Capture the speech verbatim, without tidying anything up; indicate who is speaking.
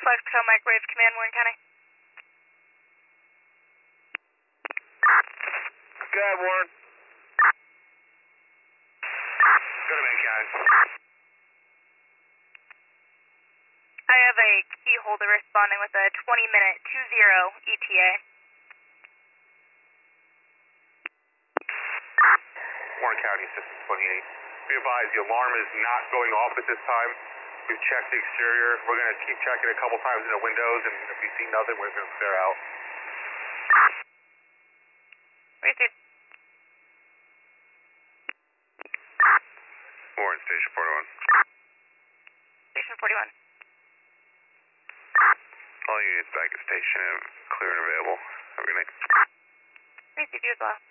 Speaker 1: Mexico Microwave Command, Warren County.
Speaker 2: Go ahead, Warren. Go to Main County.
Speaker 1: I have a key holder responding with a twenty minute two zero E T A.
Speaker 2: Warren County, System twenty-eight. Be advised, the alarm is not going off at this time. We've checked the exterior. We're going to keep checking a couple times in the windows, and if we see nothing, we're going to clear out.
Speaker 1: Received.
Speaker 2: Warren, Station forty-one.
Speaker 1: Station forty-one.
Speaker 2: All units back at station, clear and available. Have a good night.
Speaker 1: Received you as well.